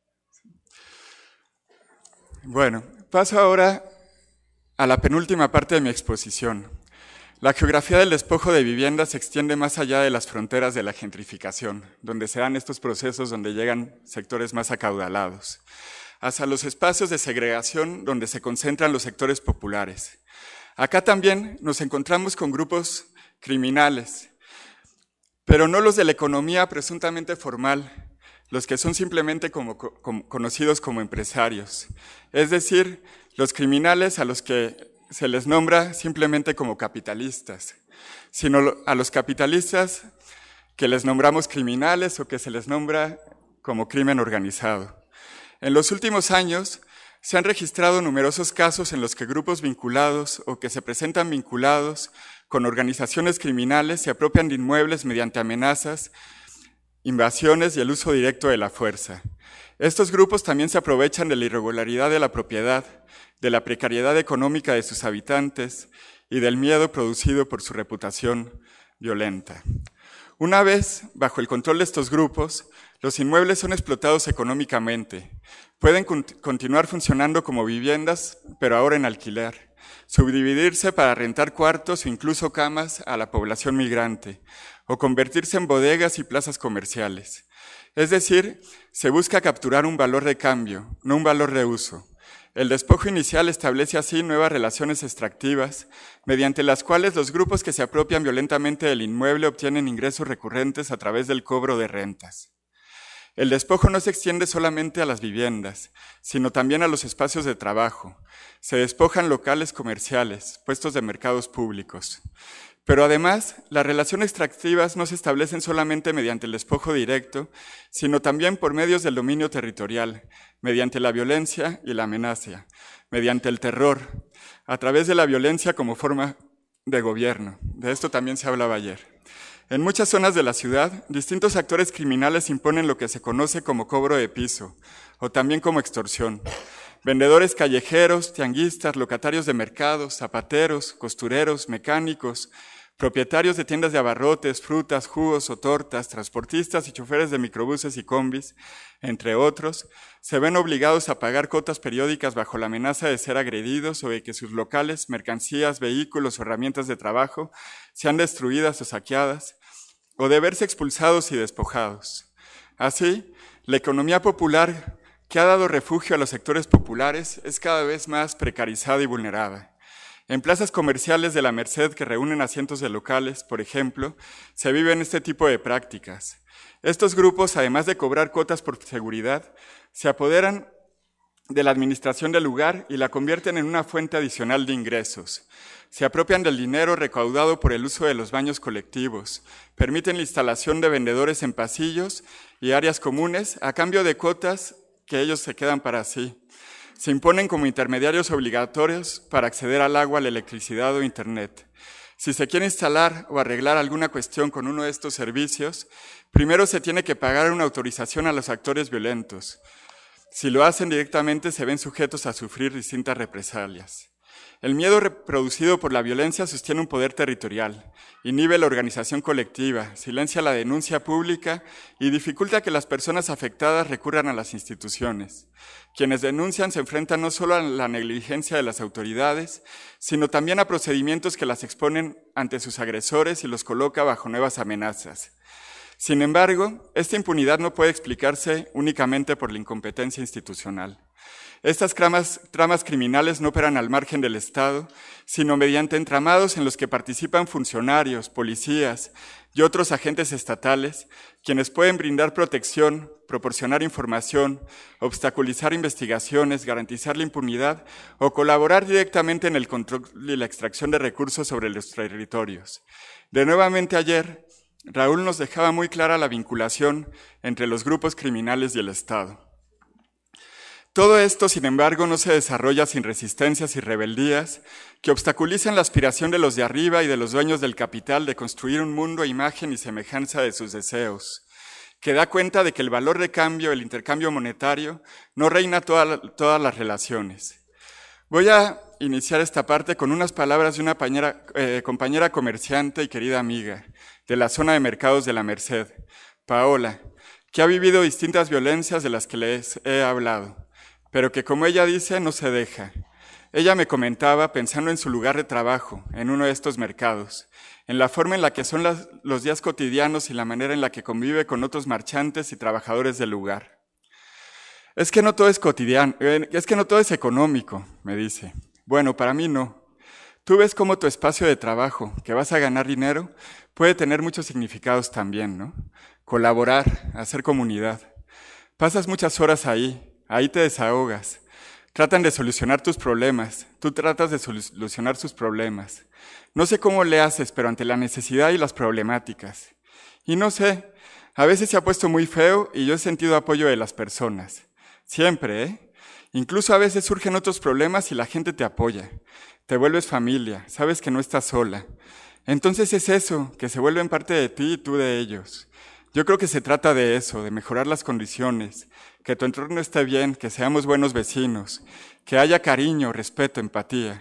Bueno, paso ahora a la penúltima parte de mi exposición. La geografía del despojo de viviendas se extiende más allá de las fronteras de la gentrificación, donde se dan estos procesos donde llegan sectores más acaudalados, hacia los espacios de segregación donde se concentran los sectores populares. Acá también nos encontramos con grupos criminales, pero no los de la economía presuntamente formal, los que son simplemente conocidos como empresarios, es decir, los criminales a los que se les nombra simplemente como capitalistas, sino a los capitalistas que les nombramos criminales o que se les nombra como crimen organizado. En los últimos años se han registrado numerosos casos en los que grupos vinculados o que se presentan vinculados con organizaciones criminales se apropian de inmuebles mediante amenazas invasiones y el uso directo de la fuerza. Estos grupos también se aprovechan de la irregularidad de la propiedad, de la precariedad económica de sus habitantes y del miedo producido por su reputación violenta. Una vez bajo el control de estos grupos, los inmuebles son explotados económicamente. Pueden continuar funcionando como viviendas, pero ahora en alquiler, subdividirse para rentar cuartos o incluso camas a la población migrante, o convertirse en bodegas y plazas comerciales. Es decir, se busca capturar un valor de cambio, no un valor de uso. El despojo inicial establece así nuevas relaciones extractivas, mediante las cuales los grupos que se apropian violentamente del inmueble obtienen ingresos recurrentes a través del cobro de rentas. El despojo no se extiende solamente a las viviendas, sino también a los espacios de trabajo. Se despojan locales comerciales, puestos de mercados públicos. Pero además, las relaciones extractivas no se establecen solamente mediante el despojo directo, sino también por medios del dominio territorial, mediante la violencia y la amenaza, mediante el terror, a través de la violencia como forma de gobierno. De esto también se hablaba ayer. En muchas zonas de la ciudad, distintos actores criminales imponen lo que se conoce como cobro de piso, o también como extorsión. Vendedores callejeros, tianguistas, locatarios de mercados, zapateros, costureros, mecánicos, propietarios de tiendas de abarrotes, frutas, jugos o tortas, transportistas y choferes de microbuses y combis, entre otros, se ven obligados a pagar cotas periódicas bajo la amenaza de ser agredidos o de que sus locales, mercancías, vehículos o herramientas de trabajo sean destruidas o saqueadas, o de verse expulsados y despojados. Así, la economía popular, que ha dado refugio a los sectores populares, es cada vez más precarizada y vulnerada. En plazas comerciales de la Merced que reúnen a cientos de locales, por ejemplo, se viven este tipo de prácticas. Estos grupos, además de cobrar cuotas por seguridad, se apoderan de la administración del lugar y la convierten en una fuente adicional de ingresos. Se apropian del dinero recaudado por el uso de los baños colectivos, permiten la instalación de vendedores en pasillos y áreas comunes a cambio de cuotas que ellos se quedan para sí. Se imponen como intermediarios obligatorios para acceder al agua, la electricidad o internet. Si se quiere instalar o arreglar alguna cuestión con uno de estos servicios, primero se tiene que pagar una autorización a los actores violentos. Si lo hacen directamente, se ven sujetos a sufrir distintas represalias. El miedo producido por la violencia sostiene un poder territorial, inhibe la organización colectiva, silencia la denuncia pública y dificulta que las personas afectadas recurran a las instituciones. Quienes denuncian se enfrentan no solo a la negligencia de las autoridades, sino también a procedimientos que las exponen ante sus agresores y los coloca bajo nuevas amenazas. Sin embargo, esta impunidad no puede explicarse únicamente por la incompetencia institucional. Estas tramas criminales no operan al margen del Estado, sino mediante entramados en los que participan funcionarios, policías y otros agentes estatales, quienes pueden brindar protección, proporcionar información, obstaculizar investigaciones, garantizar la impunidad o colaborar directamente en el control y la extracción de recursos sobre los territorios. De nuevamente ayer, Raúl nos dejaba muy clara la vinculación entre los grupos criminales y el Estado. Todo esto, sin embargo, no se desarrolla sin resistencias y rebeldías que obstaculizan la aspiración de los de arriba y de los dueños del capital de construir un mundo a imagen y semejanza de sus deseos, que da cuenta de que el valor de cambio, el intercambio monetario, no reina todas las relaciones. Voy a iniciar esta parte con unas palabras de una compañera comerciante y querida amiga de la zona de mercados de la Merced, Paola, que ha vivido distintas violencias de las que les he hablado, pero que, como ella dice, no se deja. Ella me comentaba, pensando en su lugar de trabajo, en uno de estos mercados, en la forma en la que son los días cotidianos y la manera en la que convive con otros marchantes y trabajadores del lugar. Es que no todo es cotidiano, es que no todo es económico, me dice. Bueno, para mí no. Tú ves cómo tu espacio de trabajo, que vas a ganar dinero, puede tener muchos significados también, ¿no? Colaborar, hacer comunidad. Pasas muchas horas ahí te desahogas. Tratan de solucionar tus problemas, tú tratas de solucionar sus problemas. No sé cómo le haces, pero ante la necesidad y las problemáticas. Y no sé, a veces se ha puesto muy feo y yo he sentido apoyo de las personas. Siempre, ¿eh? Incluso a veces surgen otros problemas y la gente te apoya. Te vuelves familia, sabes que no estás sola. Entonces es eso, que se vuelven parte de ti y tú de ellos. Yo creo que se trata de eso, de mejorar las condiciones, que tu entorno esté bien, que seamos buenos vecinos, que haya cariño, respeto, empatía.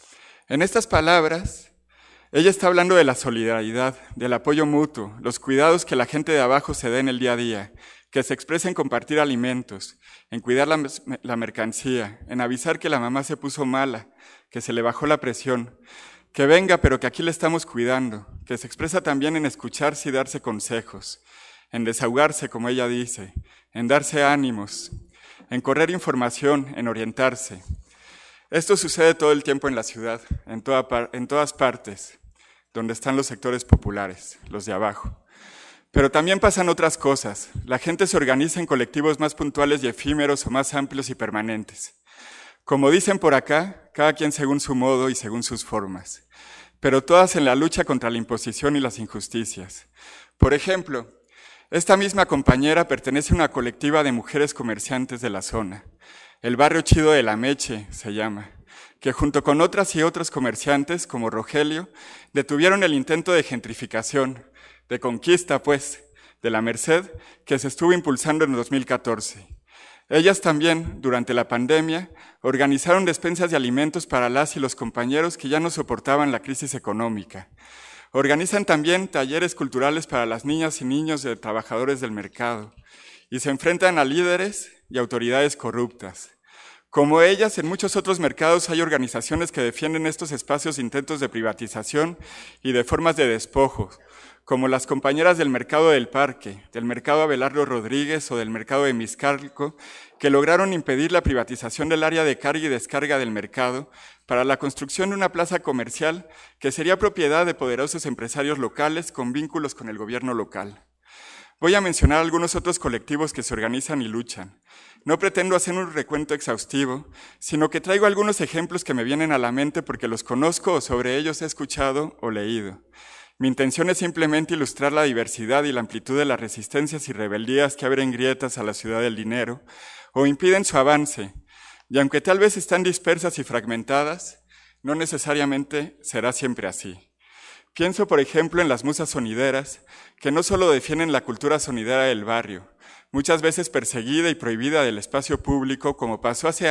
En estas palabras, ella está hablando de la solidaridad, del apoyo mutuo, los cuidados que la gente de abajo se dé en el día a día, que se expresa en compartir alimentos, en cuidar la mercancía, en avisar que la mamá se puso mala, que se le bajó la presión, que venga pero que aquí le estamos cuidando, que se expresa también en escucharse y darse consejos, en desahogarse como ella dice, en darse ánimos, en correr información, en orientarse. Esto sucede todo el tiempo en la ciudad, en todas partes, donde están los sectores populares, los de abajo. Pero también pasan otras cosas. La gente se organiza en colectivos más puntuales y efímeros o más amplios y permanentes. Como dicen por acá, cada quien según su modo y según sus formas, pero todas en la lucha contra la imposición y las injusticias. Por ejemplo, esta misma compañera pertenece a una colectiva de mujeres comerciantes de la zona. El barrio Chido de la Meche se llama, que junto con otras y otros comerciantes, como Rogelio, detuvieron el intento de gentrificación, de conquista, pues, de la Merced, que se estuvo impulsando en 2014. Ellas también, durante la pandemia, organizaron despensas de alimentos para las y los compañeros que ya no soportaban la crisis económica. Organizan también talleres culturales para las niñas y niños de trabajadores del mercado y se enfrentan a líderes y autoridades corruptas. Como ellas, en muchos otros mercados hay organizaciones que defienden estos espacios de intentos de privatización y de formas de despojo, como las compañeras del Mercado del Parque, del Mercado Abelardo Rodríguez o del Mercado de Mixcalco, que lograron impedir la privatización del área de carga y descarga del mercado para la construcción de una plaza comercial que sería propiedad de poderosos empresarios locales con vínculos con el gobierno local. Voy a mencionar algunos otros colectivos que se organizan y luchan. No pretendo hacer un recuento exhaustivo, sino que traigo algunos ejemplos que me vienen a la mente porque los conozco o sobre ellos he escuchado o leído. Mi intención es simplemente ilustrar la diversidad y la amplitud de las resistencias y rebeldías que abren grietas a la ciudad del dinero o impiden su avance, y aunque tal vez están dispersas y fragmentadas, no necesariamente será siempre así. Pienso, por ejemplo, en las musas sonideras, que no solo defienden la cultura sonidera del barrio, muchas veces perseguida y prohibida del espacio público, como pasó hace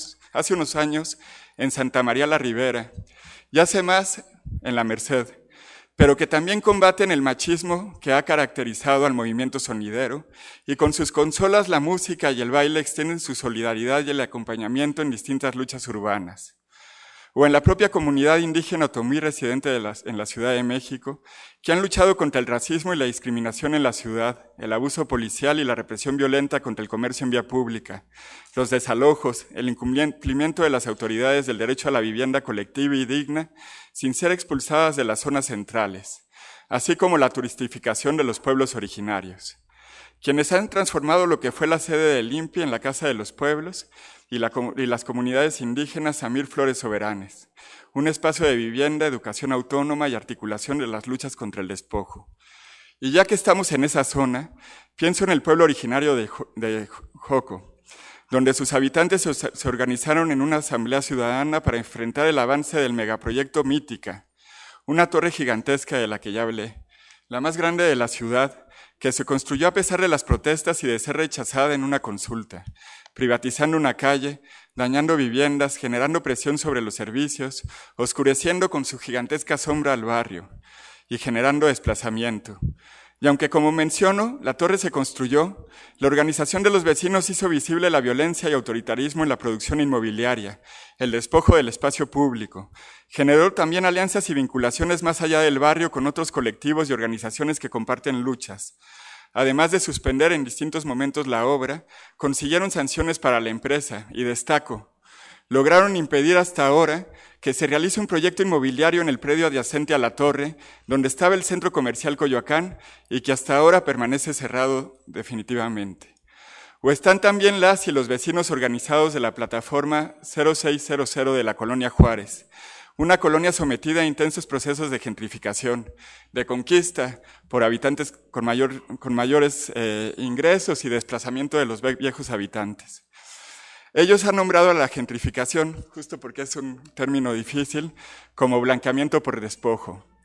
unos años, en Santa María la Ribera, y hace más en la Merced, pero que también combaten el machismo que ha caracterizado al movimiento sonidero, y con sus consolas, la música y el baile extienden su solidaridad y el acompañamiento en distintas luchas urbanas. O en la propia comunidad indígena otomí residente en la Ciudad de México, que han luchado contra el racismo y la discriminación en la ciudad, el abuso policial y la represión violenta contra el comercio en vía pública, los desalojos, el incumplimiento de las autoridades del derecho a la vivienda colectiva y digna, sin ser expulsadas de las zonas centrales, así como la turistificación de los pueblos originarios, quienes han transformado lo que fue la sede del INPI en la Casa de los Pueblos y las comunidades indígenas Amir Flores Soberanes, un espacio de vivienda, educación autónoma y articulación de las luchas contra el despojo. Y ya que estamos en esa zona, pienso en el pueblo originario de Joco, donde sus habitantes se organizaron en una asamblea ciudadana para enfrentar el avance del megaproyecto Mítica, una torre gigantesca de la que ya hablé, la más grande de la ciudad, que se construyó a pesar de las protestas y de ser rechazada en una consulta, privatizando una calle, dañando viviendas, generando presión sobre los servicios, oscureciendo con su gigantesca sombra al barrio y generando desplazamiento. Y aunque, como menciono, la torre se construyó, la organización de los vecinos hizo visible la violencia y autoritarismo en la producción inmobiliaria, el despojo del espacio público. Generó también alianzas y vinculaciones más allá del barrio con otros colectivos y organizaciones que comparten luchas. Además de suspender en distintos momentos la obra, consiguieron sanciones para la empresa, y destaco, lograron impedir hasta ahora que se realice un proyecto inmobiliario en el predio adyacente a la torre, donde estaba el centro comercial Coyoacán, y que hasta ahora permanece cerrado definitivamente. O están también las y los vecinos organizados de la plataforma 0600 de la Colonia Juárez, una colonia sometida a intensos procesos de gentrificación, de conquista por habitantes con mayores ingresos y desplazamiento de los viejos habitantes. Ellos han nombrado a la gentrificación, justo porque es un término difícil, como blanqueamiento por despojo.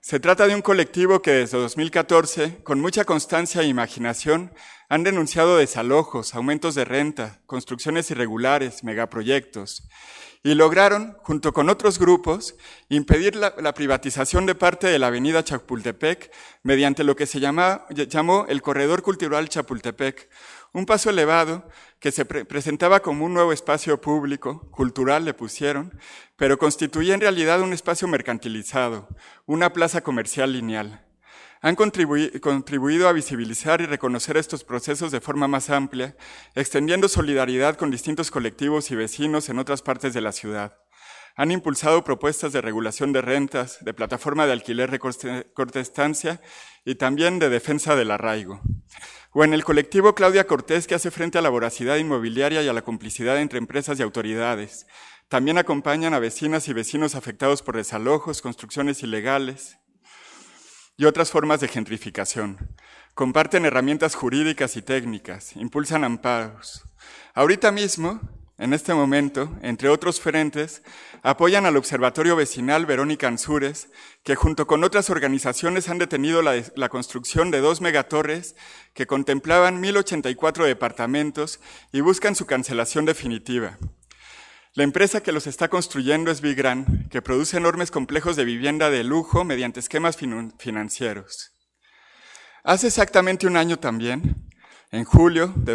Se trata de un colectivo que desde 2014, con mucha constancia e imaginación, han denunciado desalojos, aumentos de renta, construcciones irregulares, megaproyectos, y lograron, junto con otros grupos, impedir la privatización de parte de la avenida Chapultepec mediante lo que se llamó el Corredor Cultural Chapultepec, un paso elevado que se presentaba como un nuevo espacio público, cultural le pusieron, pero constituía en realidad un espacio mercantilizado, una plaza comercial lineal. Han contribuido a visibilizar y reconocer estos procesos de forma más amplia, extendiendo solidaridad con distintos colectivos y vecinos en otras partes de la ciudad. Han impulsado propuestas de regulación de rentas, de plataforma de alquiler de corta estancia y también de defensa del arraigo. O en el colectivo Claudia Cortés, que hace frente a la voracidad inmobiliaria y a la complicidad entre empresas y autoridades. También acompañan a vecinas y vecinos afectados por desalojos, construcciones ilegales y otras formas de gentrificación. Comparten herramientas jurídicas y técnicas, impulsan amparos. Ahorita mismo, en este momento, entre otros frentes, apoyan al Observatorio Vecinal Verónica Ansúrez, que junto con otras organizaciones han detenido la construcción de 2 megatorres que contemplaban 1,084 departamentos y buscan su cancelación definitiva. La empresa que los está construyendo es Vigran, que produce enormes complejos de vivienda de lujo mediante esquemas financieros. Hace exactamente un año también, en julio de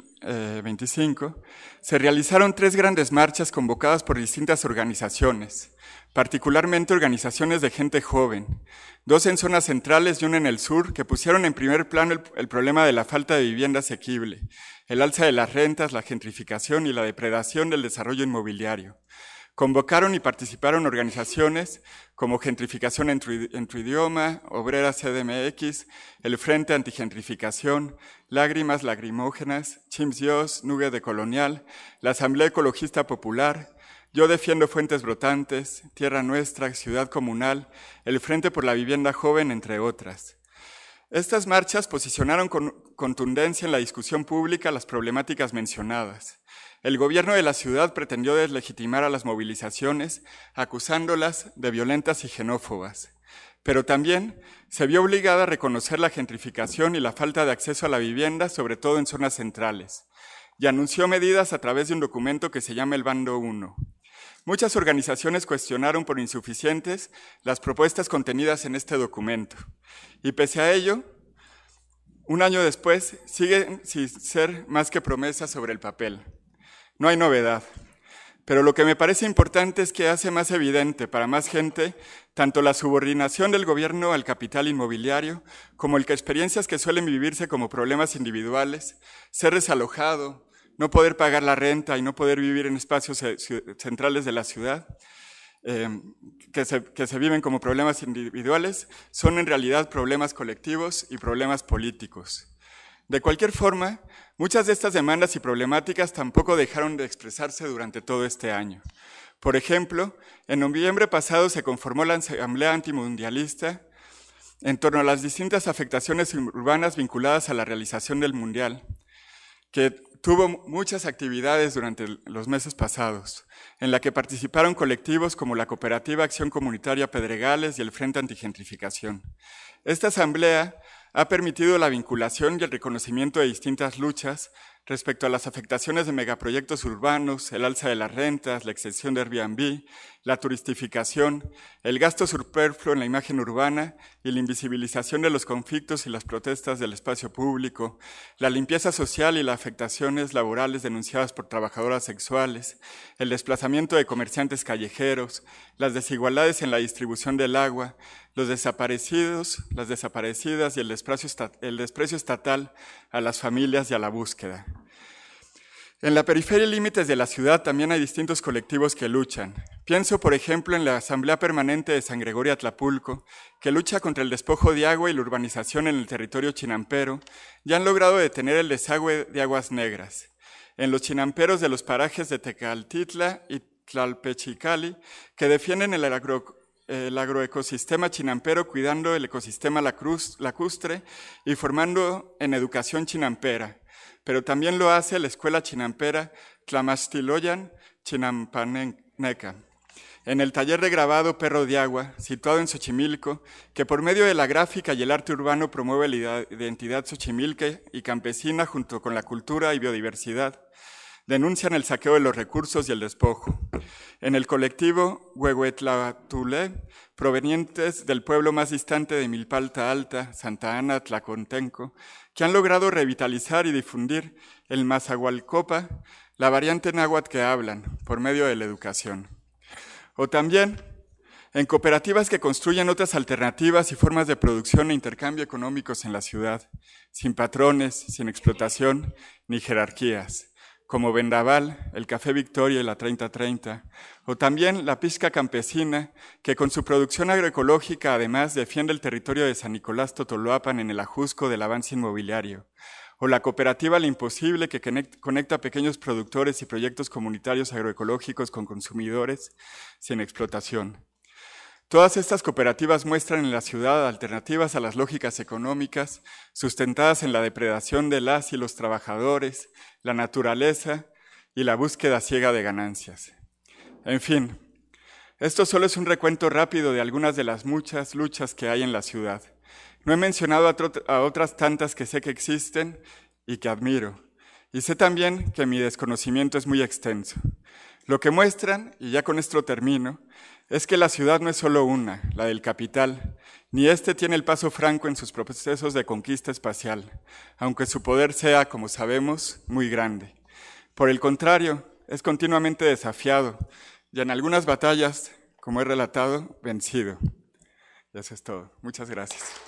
2025, se realizaron 3 grandes marchas convocadas por distintas organizaciones, particularmente organizaciones de gente joven, 2 en zonas centrales y 1 en el sur, que pusieron en primer plano el problema de la falta de vivienda asequible, el alza de las rentas, la gentrificación y la depredación del desarrollo inmobiliario. Convocaron y participaron organizaciones como Gentrificación en tu idioma, Obrera CDMX, el Frente Antigentrificación, Lágrimas Lagrimógenas, Chimps Dios, Nube de Colonial, la Asamblea Ecologista Popular, Yo Defiendo Fuentes Brotantes, Tierra Nuestra, Ciudad Comunal, el Frente por la Vivienda Joven, entre otras. Estas marchas posicionaron con contundencia en la discusión pública las problemáticas mencionadas. El gobierno de la ciudad pretendió deslegitimar a las movilizaciones, acusándolas de violentas y xenófobas. Pero también se vio obligada a reconocer la gentrificación y la falta de acceso a la vivienda, sobre todo en zonas centrales, y anunció medidas a través de un documento que se llama el Bando 1. Muchas organizaciones cuestionaron por insuficientes las propuestas contenidas en este documento, y pese a ello, un año después, siguen sin ser más que promesas sobre el papel. No hay novedad, pero lo que me parece importante es que hace más evidente para más gente tanto la subordinación del gobierno al capital inmobiliario como el que experiencias que suelen vivirse como problemas individuales, ser desalojado, no poder pagar la renta y no poder vivir en espacios centrales de la ciudad, que se viven como problemas individuales, son en realidad problemas colectivos y problemas políticos. De cualquier forma, muchas de estas demandas y problemáticas tampoco dejaron de expresarse durante todo este año. Por ejemplo, en noviembre pasado se conformó la Asamblea Antimundialista en torno a las distintas afectaciones urbanas vinculadas a la realización del Mundial, que tuvo muchas actividades durante los meses pasados, en la que participaron colectivos como la Cooperativa Acción Comunitaria Pedregales y el Frente Antigentrificación. Esta asamblea ha permitido la vinculación y el reconocimiento de distintas luchas respecto a las afectaciones de megaproyectos urbanos, el alza de las rentas, la extensión de Airbnb, la turistificación, el gasto superfluo en la imagen urbana y la invisibilización de los conflictos y las protestas del espacio público, la limpieza social y las afectaciones laborales denunciadas por trabajadoras sexuales, el desplazamiento de comerciantes callejeros, las desigualdades en la distribución del agua, los desaparecidos, las desaparecidas y el desprecio estatal a las familias y a la búsqueda. En la periferia y límites de la ciudad también hay distintos colectivos que luchan. Pienso, por ejemplo, en la Asamblea Permanente de San Gregorio Atlapulco, que lucha contra el despojo de agua y la urbanización en el territorio chinampero, y han logrado detener el desagüe de aguas negras. En los chinamperos de los parajes de Tecaltitla y Tlalpechicali, que defienden el agroecosistema chinampero, cuidando el ecosistema lacustre y formando en educación chinampera. Pero también lo hace la Escuela Chinampera Tlamastiloyan Chinampanenca. en el taller de grabado Perro de Agua, situado en Xochimilco, que por medio de la gráfica y el arte urbano promueve la identidad xochimilque y campesina junto con la cultura y biodiversidad, denuncian el saqueo de los recursos y el despojo. En el colectivo Huehuetlatulé, provenientes del pueblo más distante de Milpalta Alta, Santa Ana, Tlacontenco, que han logrado revitalizar y difundir el Mazahualcopa, la variante náhuatl que hablan, por medio de la educación. O también en cooperativas que construyen otras alternativas y formas de producción e intercambio económicos en la ciudad, sin patrones, sin explotación ni jerarquías, como Vendaval, el Café Victoria y la 3030, o también la Pizca Campesina, que con su producción agroecológica además defiende el territorio de San Nicolás Totoloapan en el ajusco del avance inmobiliario, o la cooperativa La Imposible, que conecta pequeños productores y proyectos comunitarios agroecológicos con consumidores sin explotación. Todas estas cooperativas muestran en la ciudad alternativas a las lógicas económicas sustentadas en la depredación de las y los trabajadores, la naturaleza y la búsqueda ciega de ganancias. En fin, esto solo es un recuento rápido de algunas de las muchas luchas que hay en la ciudad. No he mencionado a otras tantas que sé que existen y que admiro. Y sé también que mi desconocimiento es muy extenso. Lo que muestran, y ya con esto termino, es que la ciudad no es solo una, la del capital, ni este tiene el paso franco en sus procesos de conquista espacial, aunque su poder sea, como sabemos, muy grande. Por el contrario, es continuamente desafiado, y en algunas batallas, como he relatado, vencido. Y eso es todo. Muchas gracias.